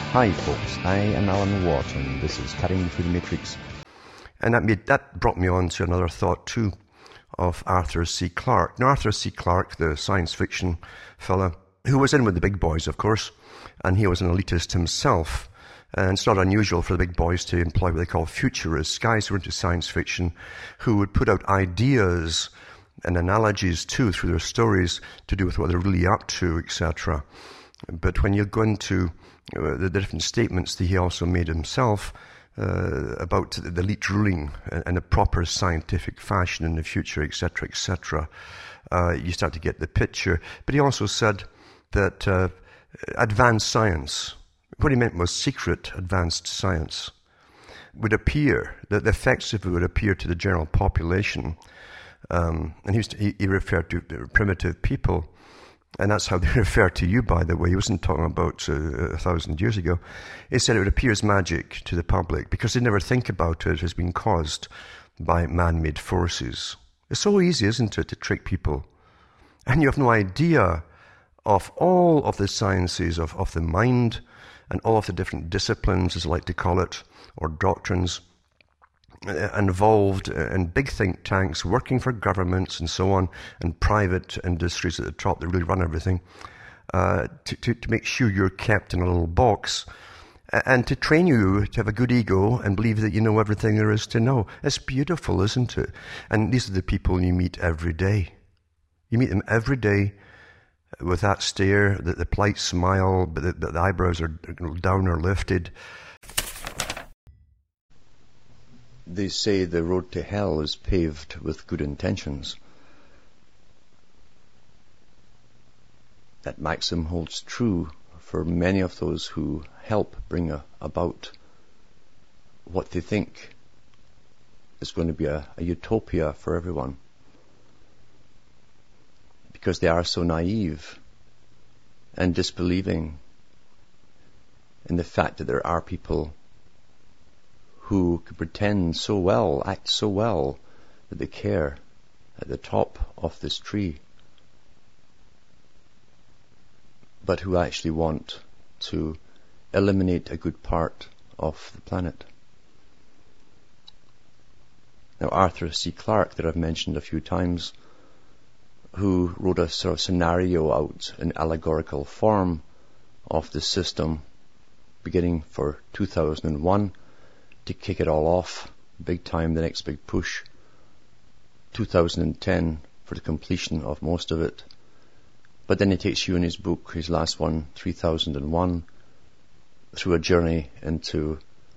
Hi folks, I am Alan Watt and this is Cutting Through the Matrix. And that brought me on to another thought too of Arthur C. Clarke. Now Arthur C. Clarke, the science fiction fella, who was in with the big boys of course, and he was an elitist himself. And it's not unusual for the big boys to employ what they call futurists, guys who are into science fiction, who would put out ideas and analogies too through their stories to do with what they're really up to, etc. But when you go into the different statements that he also made himself about the elite ruling in a proper scientific fashion in the future, etc., etc., you start to get the picture. But he also said that advanced science, what he meant was secret advanced science, would appear, that the effects of it would appear to the general population. And he referred to primitive people. And that's how they refer to you, by the way. He wasn't talking about 1,000 years ago. He said it would appear as magic to the public because they never think about it as being caused by man-made forces. It's so easy, isn't it, to trick people? And you have no idea of all of the sciences of the mind and all of the different disciplines, as I like to call it, or doctrines, involved in big think tanks, working for governments and so on, and private industries at the top that really run everything, to make sure you're kept in a little box, and to train you to have a good ego and believe that you know everything there is to know. It's beautiful, isn't it? And these are the people you meet every day. You meet them every day with that stare, the polite smile, but the eyebrows are down or lifted. They say the road to hell is paved with good intentions. That maxim holds true for many of those who help bring about what they think is going to be a utopia for everyone. Because they are so naive and disbelieving in the fact that there are people who can pretend so well, act so well, that they care at the top of this tree, but who actually want to eliminate a good part of the planet. Now Arthur C. Clarke, that I've mentioned a few times, who wrote a sort of scenario out in allegorical form of the system beginning for 2001, to kick it all off, big time, the next big push, 2010 for the completion of most of it. But then he takes you in his book, his last one, 3001, through a journey into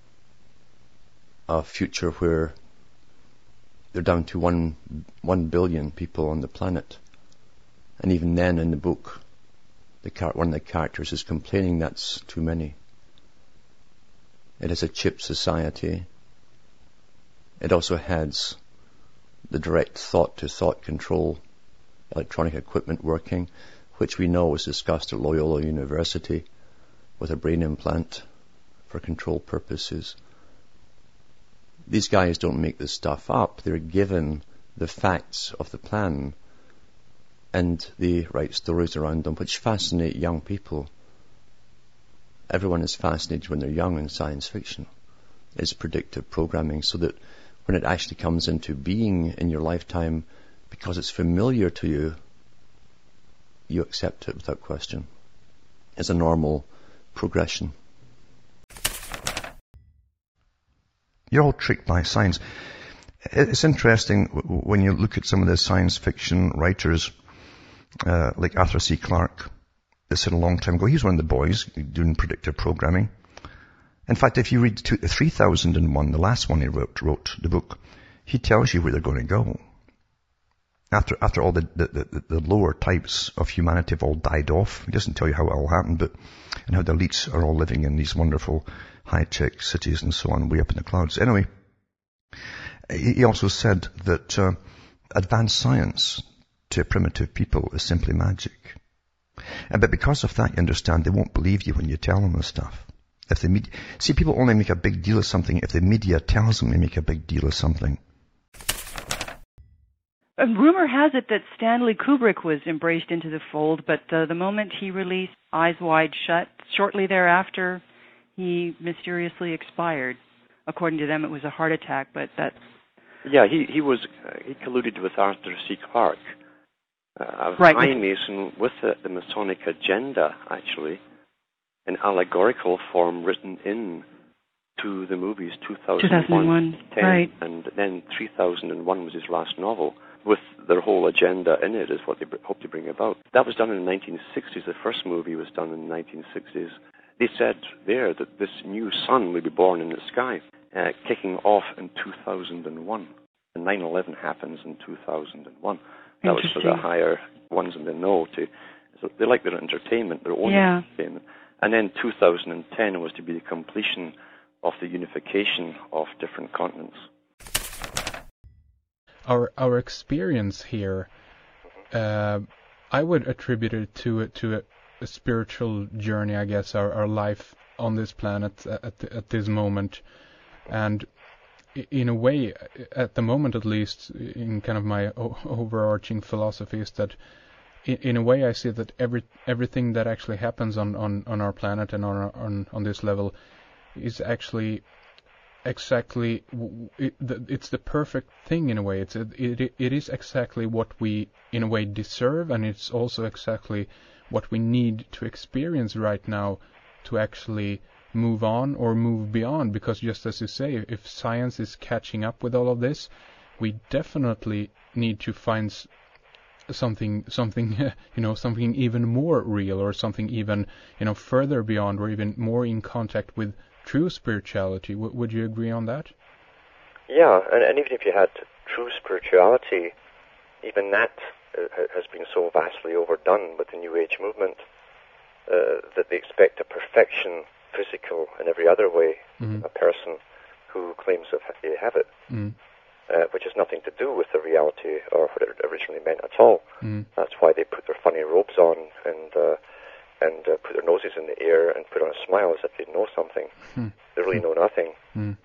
a future where they're down to 1 billion people on the planet. And even then in the book, one of the characters is complaining that's too many. It is a chip society. It also has the direct thought-to-thought control, electronic equipment working, which we know was discussed at Loyola University with a brain implant for control purposes. These guys don't make this stuff up. They're given the facts of the plan and they write stories around them which fascinate young people. Everyone is fascinated when they're young in science fiction. It's predictive programming, so that when it actually comes into being in your lifetime, because it's familiar to you, you accept it without question. It's a normal progression. You're all tricked by science. It's interesting when you look at some of the science fiction writers, like Arthur C. Clarke. That said a long time ago, he's one of the boys doing predictive programming. In fact, if you read 3001, the last one he wrote the book, he tells you where they're going to go. After all the lower types of humanity have all died off, he doesn't tell you how it all happened, and how the elites are all living in these wonderful high-tech cities and so on, way up in the clouds. Anyway, he also said that advanced science to primitive people is simply magic. But because of that, you understand, they won't believe you when you tell them this stuff. See, people only make a big deal of something if the media tells them they make a big deal of something. Rumor has it that Stanley Kubrick was embraced into the fold, but the moment he released Eyes Wide Shut, shortly thereafter, he mysteriously expired. According to them, it was a heart attack, but that's... Yeah, he colluded with Arthur C. Clarke, a Right. high Mason with the Masonic agenda, actually, in allegorical form written in to the movies 2001, 10, right. and then 3001 was his last novel, with their whole agenda in it, is what they hope to bring about. That was done in the 1960s. The first movie was done in the 1960s. They said there that this new sun would be born in the sky, kicking off in 2001. And 9/11 happens in 2001. That was for the higher ones in the know. So they like their entertainment, their own entertainment. And then 2010 was to be the completion of the unification of different continents. Our experience here, I would attribute it to a spiritual journey, I guess, our life on this planet at this moment. And in a way, at the moment at least, in kind of my overarching philosophy is that in a way I see that everything that actually happens on our planet and on this level is actually exactly it's the perfect thing in a way. It is exactly what we in a way deserve, and it's also exactly what we need to experience right now to actually move on or move beyond. Because just as you say, if science is catching up with all of this, we definitely need to find something something even more real, or something even further beyond, or even more in contact with true spirituality. Would you agree on that? Yeah, and even if you had true spirituality, even that has been so vastly overdone with the New Age movement that they expect a perfection, physical and every other way, a person who claims to have it, which has nothing to do with the reality or what it originally meant at all. That's why they put their funny robes on and put their noses in the air and put on a smile as if they know something. They really know nothing.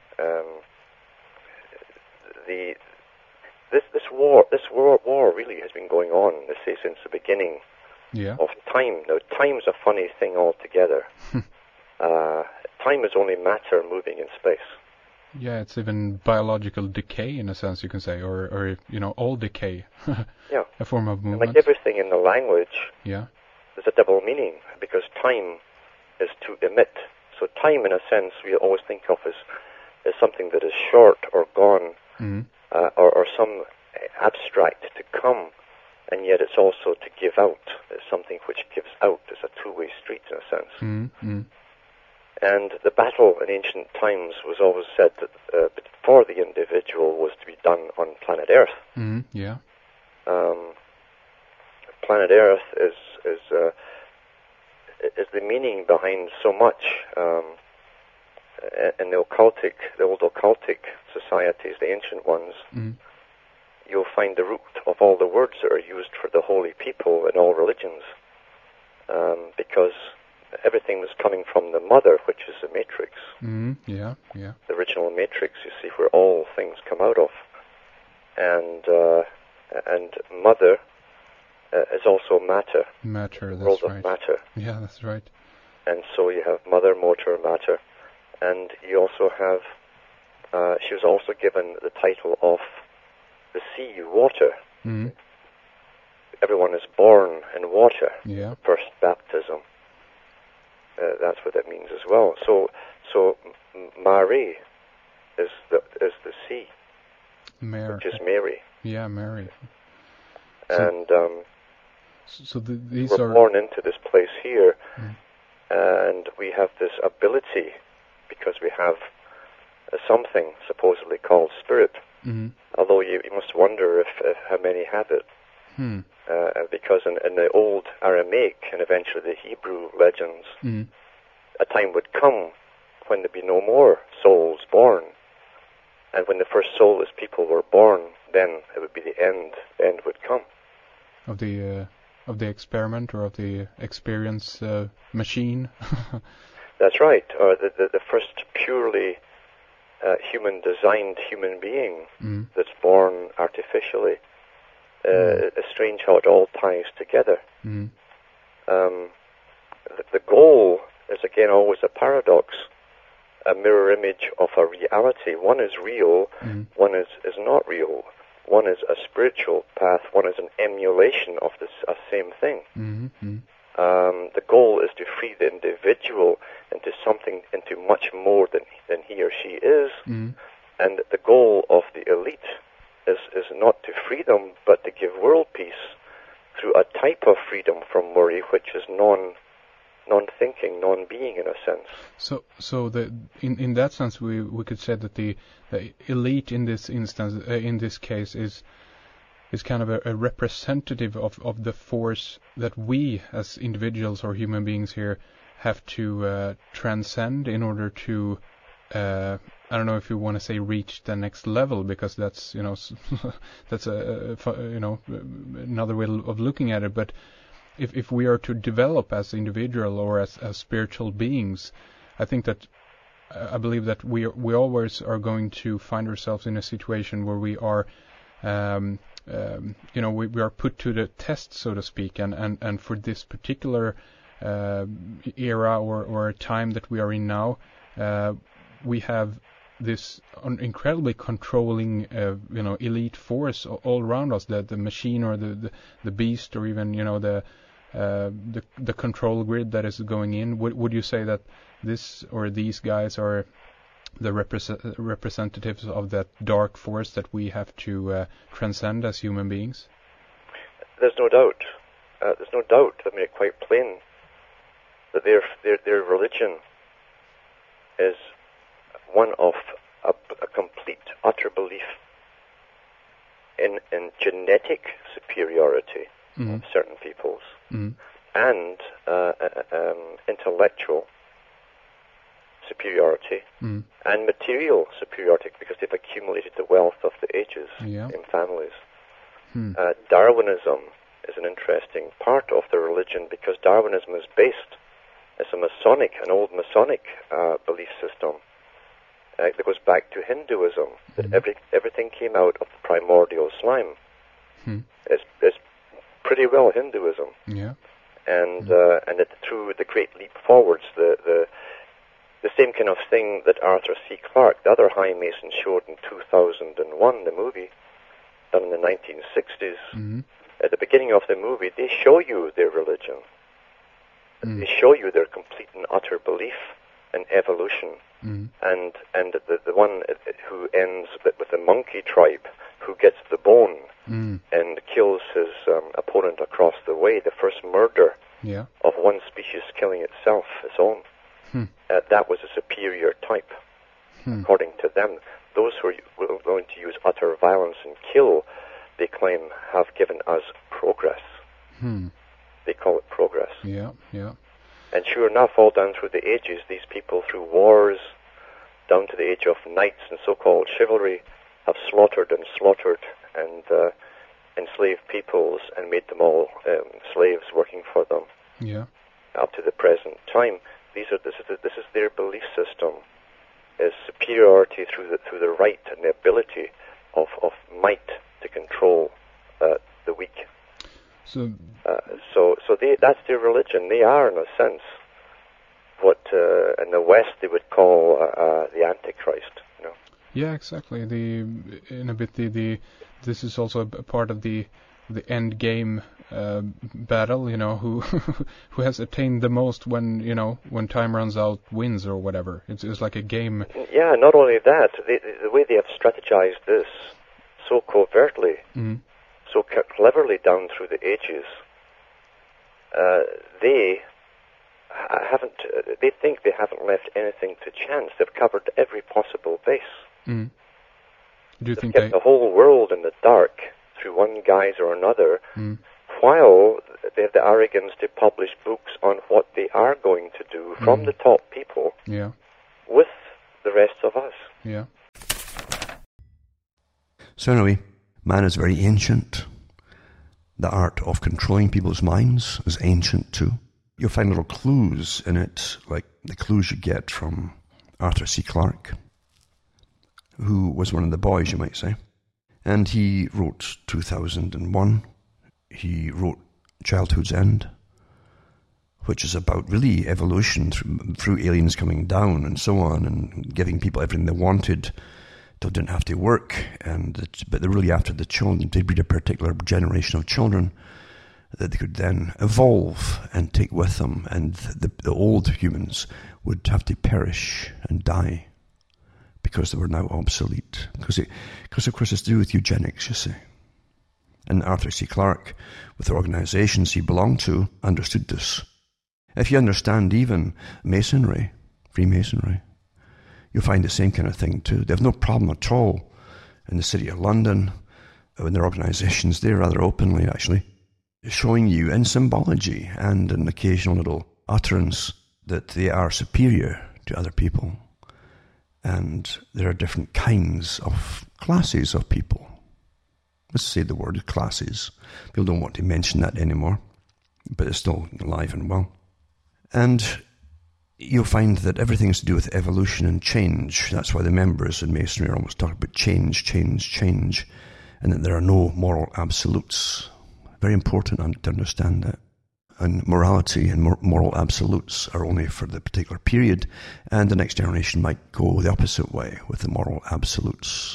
This war really has been going on, let's say, since the beginning of time. Now, time's a funny thing altogether. Time is only matter moving in space. Yeah, it's even biological decay in a sense, you can say, or all decay. Yeah, a form of movement. And like everything in the language, there's a double meaning, because time is to emit. So time, in a sense, we always think of as something that is short or gone, or some abstract to come, and yet it's also to give out. It's something which gives out. It's a two-way street, in a sense. And the battle in ancient times was always said that for the individual was to be done on planet Earth. Planet Earth is the meaning behind so much. In the old occultic societies, the ancient ones, you'll find the root of all the words that are used for the holy people in all religions, because everything was coming from the mother, which is the matrix. The original matrix, you see, where all things come out of. And mother is also matter. Matter, that's world right. Of matter. Yeah, that's right. And so you have mother, motor, matter. And you also have, she was also given the title of the sea, water. Everyone is born in water. First baptism. That's what that means as well. So Mary is the sea, which is Mary. Yeah, Mary. And these we're born into this place here, and we have this ability, because we have something supposedly called spirit. Although you must wonder if how many have it. Because in the old Aramaic and eventually the Hebrew legends, a time would come when there'd be no more souls born. And when the first soulless people were born, then it would be the end. The end would come. Of the experiment, or of the experience machine. That's right. Or the first purely human-designed human being that's born artificially. It's strange how it all ties together. The goal is, again, always a paradox. a mirror image of a reality. One is real, one is not real. One is a spiritual path, one is an emulation of this same thing. The goal is to free the individual into something, into much more than he or she is. And the goal of the elite is not to free them, but to give world peace through a type of freedom from worry, which is non-thinking, non-being in a sense. So in that sense, we could say that the elite in this instance, in this case, is kind of a representative of the force that we as individuals or human beings here have to transcend in order to I don't know if you want to say reach the next level, because that's that's another way of looking at it. But if we are to develop as individual or as spiritual beings, I believe that we always are going to find ourselves in a situation where we are we are put to the test, so to speak, and for this particular era or time that we are in now, we have this incredibly controlling elite force all around us, the machine or the beast, or even the control grid that is going in. Would you say that this or these guys are the representatives of that dark force that we have to transcend as human beings? There's no doubt. There's no doubt. I made it quite plain that their religion is one of a complete, utter belief in genetic superiority of certain peoples and intellectual superiority and material superiority, because they've accumulated the wealth of the ages in families. Darwinism is an interesting part of the religion, because Darwinism is based, it's an old Masonic belief system that goes back to Hinduism, that everything came out of the primordial slime. It's pretty well Hinduism. And that through the great leap forwards, the same kind of thing that Arthur C. Clarke, the other High Mason, showed in 2001, the movie, done in the 1960s. At the beginning of the movie, they show you their religion. They show you their complete and utter belief in evolution. And the one who ends with the monkey tribe, who gets the bone and kills his opponent across the way, the first murder of one species killing itself, its own. That was a superior type, according to them. Those who are going to use utter violence and kill, they claim, have given us progress. They call it progress. And sure enough, all down through the ages, these people, through wars, down to the age of knights and so-called chivalry, have slaughtered and enslaved peoples and made them all slaves working for them. Up to the present time, this is their belief system: is superiority through the right and the ability of might to control the weak. So that's their religion. They are, in a sense, what in the West they would call the Antichrist. Yeah, exactly. This is also a part of the end game battle. Who has attained the most when time runs out wins or whatever. It's like a game. Yeah. Not only that, the way they have strategized this so covertly, so cleverly down through the ages, they think they haven't left anything to chance. They've covered every possible base. Do you think kept the whole world in the dark through one guise or another, while they have the arrogance to publish books on what they are going to do from the top people with the rest of us. So anyway, man is very ancient. The art of controlling people's minds is ancient too. You'll find little clues in it, like the clues you get from Arthur C. Clarke, who was one of the boys, you might say. And he wrote 2001. He wrote Childhood's End. which is about really evolution through aliens coming down and so on, and giving people everything they wanted. They didn't have to work, but they're really after the children. They breed a particular generation of children that they could then evolve and take with them, and the old humans would have to perish and die because they were now obsolete. Because of course it's to do with eugenics, you see. And Arthur C. Clarke, with the organizations he belonged to, understood this. If you understand even Masonry, Freemasonry, you'll find the same kind of thing too. They have no problem at all in the City of London, in their organizations, they rather openly actually, showing you in symbology and an occasional little utterance that they are superior to other people. And there are different kinds of classes of people. Let's say the word classes. People don't want to mention that anymore, but it's still alive and well. And you'll find that everything's to do with evolution and change. That's why the members in Masonry are always talking about change, change, change, and that there are no moral absolutes. Very important to understand that. And morality and moral absolutes are only for the particular period, and the next generation might go the opposite way with the moral absolutes.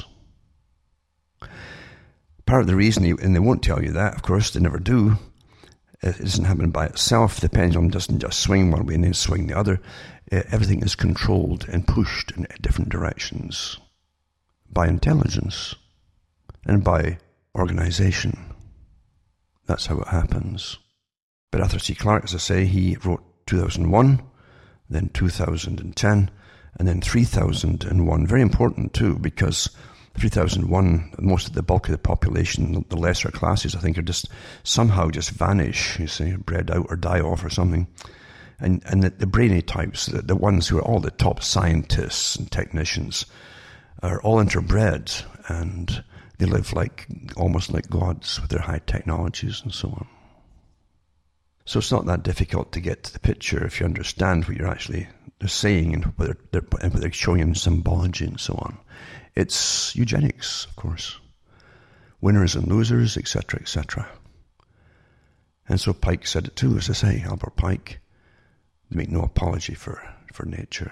Part of the reason, and they won't tell you that, of course, they never do, it doesn't happen by itself. The pendulum doesn't just swing one way and then swing the other. Everything is controlled and pushed in different directions by intelligence and by organization. That's how it happens. But Arthur C. Clarke, as I say, he wrote 2001, then 2010, and then 3001. Very important too, because 3001, most of the bulk of the population, the lesser classes, I think, are just somehow just vanish, you see, bred out or die off or something. And the brainy types, the ones who are all the top scientists and technicians, are all interbred, and they live almost like gods with their high technologies and so on. So it's not that difficult to get to the picture if you understand what they're saying and what they're showing in symbology and so on. It's eugenics, of course. Winners and losers, etc., etc. And so Pike said it too, as I say, Albert Pike. They make no apology for nature.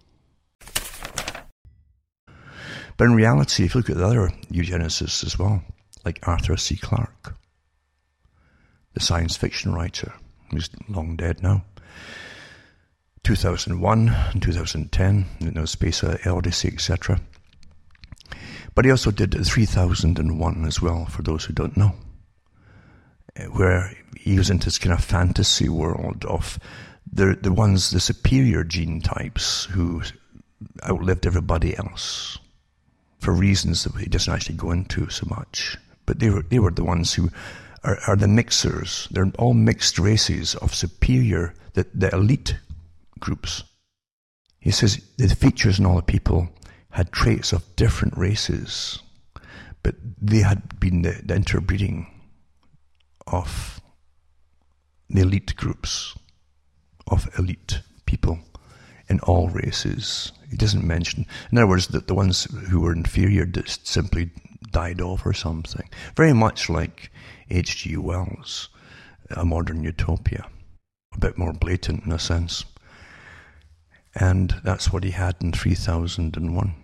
But in reality, if you look at the other eugenicists as well, like Arthur C. Clarke, the science fiction writer, who's long dead now, 2001 and 2010, Space Odyssey, etc. But he also did 3001 as well, for those who don't know, where he was into this kind of fantasy world of the superior gene types who outlived everybody else for reasons that he doesn't actually go into so much. But they were the ones who are the mixers. They're all mixed races of superior, the elite groups. He says the features in all the people had traits of different races, but they had been the interbreeding of the elite groups, of elite people in all races. He doesn't mention, in other words, that the ones who were inferior just simply died off or something. Very much like H.G. Wells, A Modern Utopia. A bit more blatant in a sense. And that's what he had in 3001.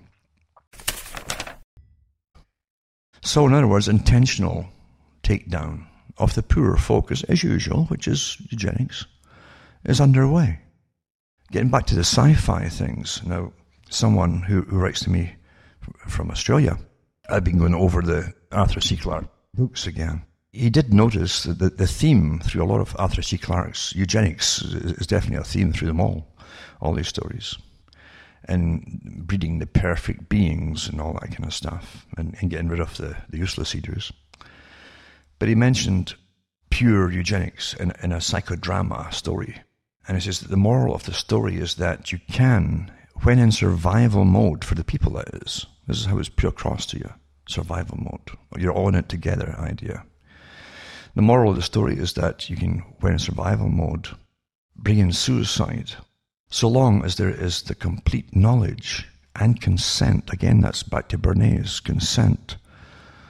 So, in other words, intentional takedown of the poorer folk, as usual, which is eugenics, is underway. Getting back to the sci-fi things, now, someone who writes to me from Australia, I've been going over the Arthur C. Clarke books again. He did notice that the theme through a lot of Arthur C. Clarke's eugenics is definitely a theme through them all these stories. And breeding the perfect beings and all that kind of stuff, and getting rid of the useless eaters. But he mentioned pure eugenics in a psychodrama story. And he says that the moral of the story is that you can, when in survival mode, for the people that is, this is how it's pure across to you, survival mode, you're all in it together idea. The moral of the story is that you can, when in survival mode, bring in suicide, so long as there is the complete knowledge and consent, again that's back to Bernays, consent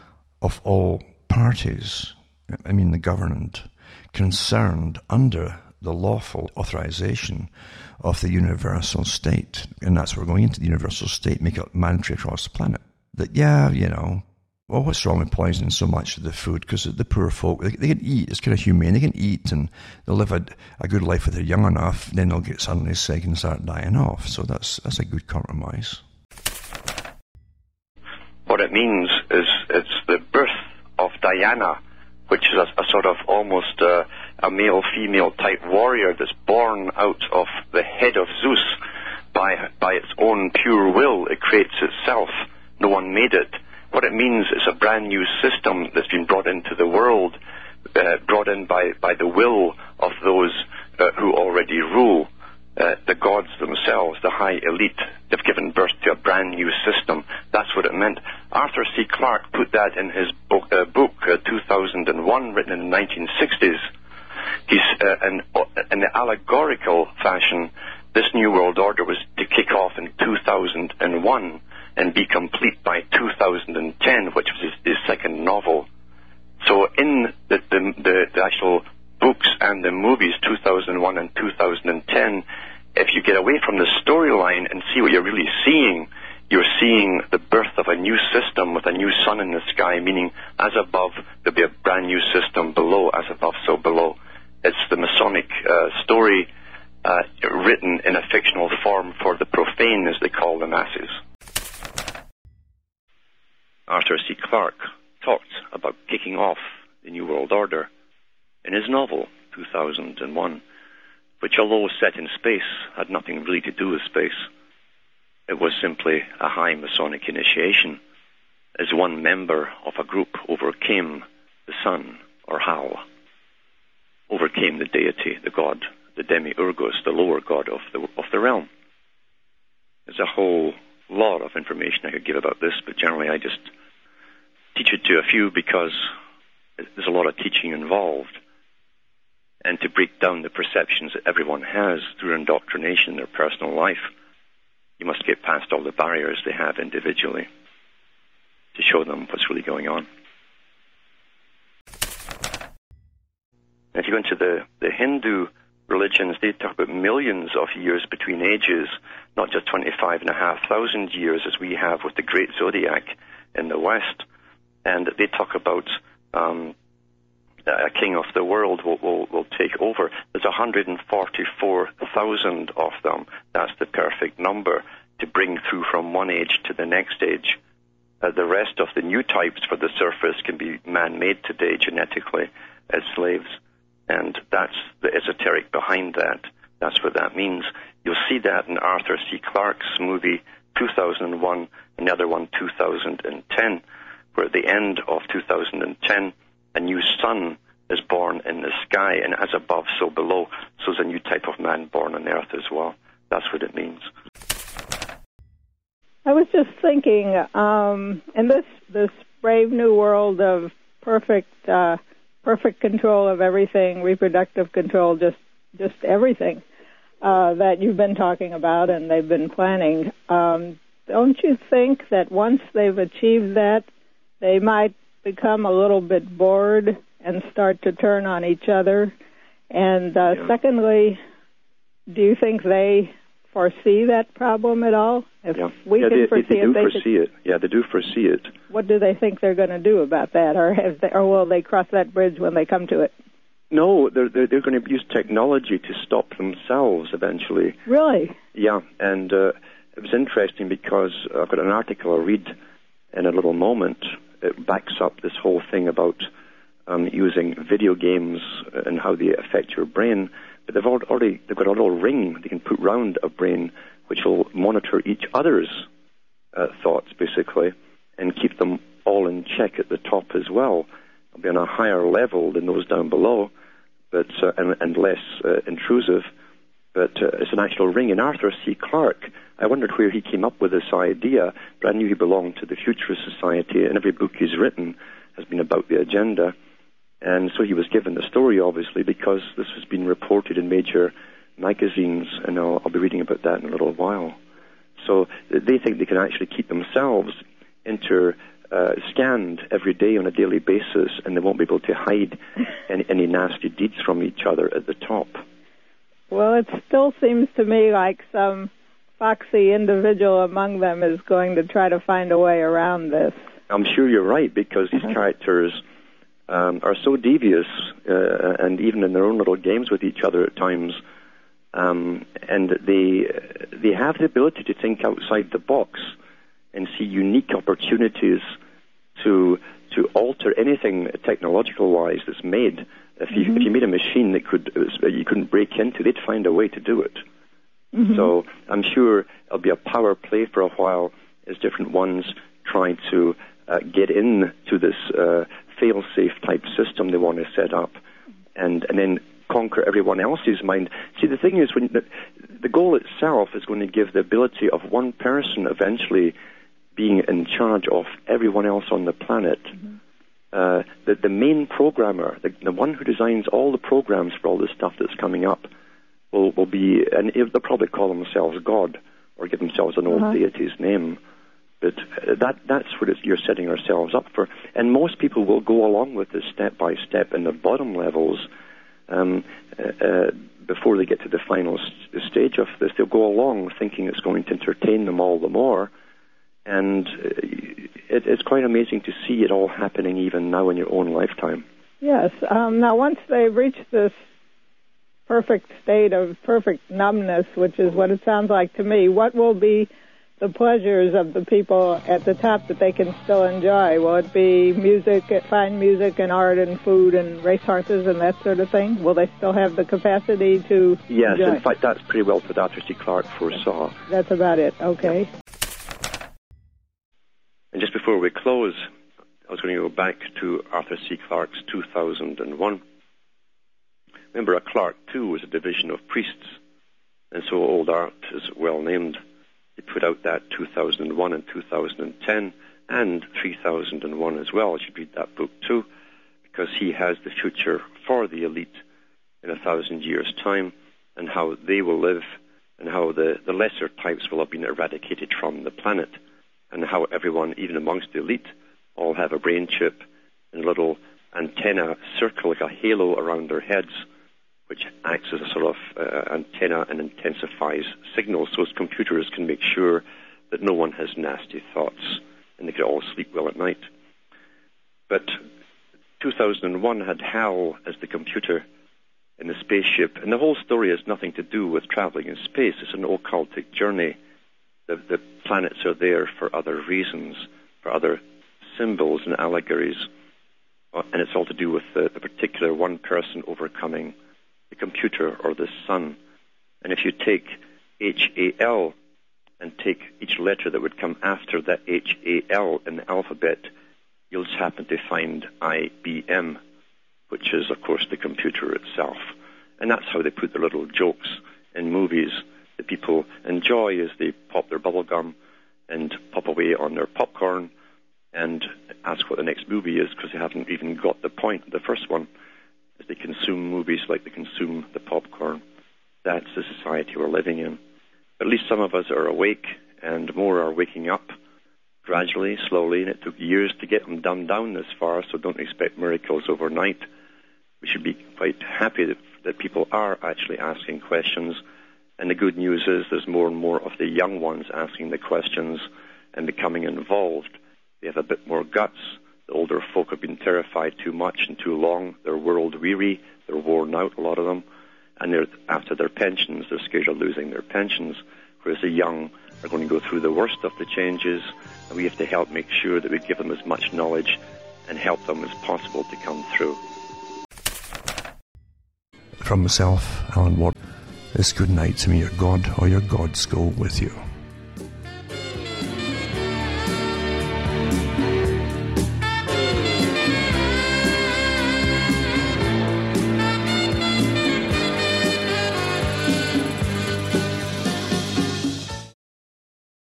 of all parties, I mean the government, concerned under the lawful authorization of the universal state. And that's where we're going into the universal state, make it mandatory across the planet. That, yeah, you know, well, what's wrong with poisoning so much of the food? Because the poor folk, they can eat. It's kind of humane. They can eat and they'll live a good life if they're young enough. Then they'll get suddenly sick and start dying off. So that's a good compromise. What it means is it's the birth of Diana, which is a sort of almost a male-female type warrior that's born out of the head of Zeus by its own pure will. It creates itself. No one made it. What it means is a brand new system that's been brought into the world, brought in by the will of those who already rule. The gods themselves, the high elite, they've given birth to a brand new system. That's what it meant. Arthur C. Clarke put that in his book 2001, written in the 1960s. In the allegorical fashion, this New World Order was to kick off in 2001 and be complete by 2010, which was his second novel. So in the actual books and the movies, 2001 and 2010, if you get away from the storyline and see what you're really seeing, you're seeing the birth of a new system with a new sun in the sky, meaning as above, there'll be a brand new system below, as above, so below. It's the Masonic story written in a fictional form for the profane, as they call the masses. Arthur C. Clarke talked about kicking off the New World Order in his novel, 2001, which, although set in space, had nothing really to do with space. It was simply a high Masonic initiation, as one member of a group overcame the sun, or Hal, overcame the deity, the god, the demiurgos, the lower god of the realm. There's a whole lot of information I could give about this, but generally I just teach it to a few because there's a lot of teaching involved. And to break down the perceptions that everyone has through indoctrination in their personal life, you must get past all the barriers they have individually to show them what's really going on. If you go into the Hindu religions, they talk about millions of years between ages, not just 25,500 years as we have with the Great Zodiac in the West. And they talk about a king of the world will take over. There's 144,000 of them. That's the perfect number to bring through from one age to the next age. The rest of the new types for the surface can be man-made today genetically as slaves. And that's the esoteric behind that. That's what that means. You'll see that in Arthur C. Clarke's movie 2001, and the other one 2010, where at the end of 2010, a new sun is born in the sky, and as above, so below. So there's a new type of man born on earth as well. That's what it means. I was just thinking, in this brave new world of perfect control of everything, reproductive control, just everything that you've been talking about and they've been planning, don't you think that once they've achieved that, they might become a little bit bored and start to turn on each other? And secondly, do you think they foresee that problem at all? If we can foresee it, they do foresee it. Yeah, they do foresee it. What do they think they're going to do about that, or will they cross that bridge when they come to it? No, they're going to use technology to stop themselves eventually. Really? Yeah, and it was interesting because I've got an article I'll read in a little moment. It backs up this whole thing about using video games and how they affect your brain. But they've got a little ring they can put round a brain which will monitor each other's thoughts, basically, and keep them all in check at the top as well. It'll be on a higher level than those down below, but and less intrusive. But it's an actual ring. And Arthur C. Clarke, I wondered where he came up with this idea, but I knew he belonged to the Futurist Society, and every book he's written has been about the agenda. And so he was given the story, obviously, because this has been reported in major magazines, and I'll be reading about that in a little while. So they think they can actually keep themselves scanned every day on a daily basis, and they won't be able to hide any nasty deeds from each other at the top. Well, it still seems to me like some foxy individual among them is going to try to find a way around this. I'm sure you're right, because these characters are so devious, and even in their own little games with each other at times, and they have the ability to think outside the box and see unique opportunities to alter anything technological-wise that's made. If you made a machine that you couldn't break into, they'd find a way to do it. Mm-hmm. So I'm sure it'll be a power play for a while as different ones try to get into this fail-safe type system they want to set up, and then conquer everyone else's mind. See, the thing is, when the goal itself is going to give the ability of one person eventually being in charge of everyone else on the planet. Mm-hmm. The main programmer, the one who designs all the programs for all the stuff that's coming up, will be, and they'll probably call themselves God or give themselves an old deity's name. But that's what you're setting ourselves up for. And most people will go along with this step by step in the bottom levels before they get to the final stage of this. They'll go along thinking it's going to entertain them all the more. And it's quite amazing to see it all happening even now in your own lifetime. Yes. Now, once they reach this perfect state of perfect numbness, which is what it sounds like to me, what will be the pleasures of the people at the top that they can still enjoy? Will it be music, fine music and art and food and racehorses and that sort of thing? Will they still have the capacity to Yes, enjoy? In fact, that's pretty well what Arthur C. Clarke foresaw. That's about it, okay. And just before we close, I was going to go back to Arthur C. Clarke's 2001. Remember, a Clarke, too, was a division of priests, and so old art is well named. He put out that 2001 and 2010 and 3001 as well. You should read that book too, because he has the future for the elite in 1,000 years' time, and how they will live, and how the lesser types will have been eradicated from the planet, and how everyone, even amongst the elite, all have a brain chip and a little antenna circle like a halo around their heads, which acts as a sort of antenna and intensifies signals so as computers can make sure that no one has nasty thoughts and they can all sleep well at night. But 2001 had HAL as the computer in the spaceship, and the whole story has nothing to do with traveling in space. It's an occultic journey. The planets are there for other reasons, for other symbols and allegories, and it's all to do with the particular one person overcoming the computer or the sun. And if you take HAL and take each letter that would come after that HAL in the alphabet, you'll just happen to find IBM, which is, of course, the computer itself. And that's how they put their little jokes in movies that people enjoy as they pop their bubble gum and pop away on their popcorn and ask what the next movie is, because they haven't even got the point of the first one. As they consume movies like they consume the popcorn. That's the society we're living in. At least some of us are awake, and more are waking up gradually, slowly, and it took years to get them dumbed down this far, so don't expect miracles overnight. We should be quite happy that people are actually asking questions, and the good news is there's more and more of the young ones asking the questions and becoming involved. They have a bit more guts. The older folk have been terrified too much and too long. They're world-weary. They're worn out, a lot of them. And they're after their pensions. They're scared of losing their pensions. Whereas the young are going to go through the worst of the changes, and we have to help make sure that we give them as much knowledge and help them as possible to come through. From myself, Alan Watt, this good night to me, your God or your gods go with you.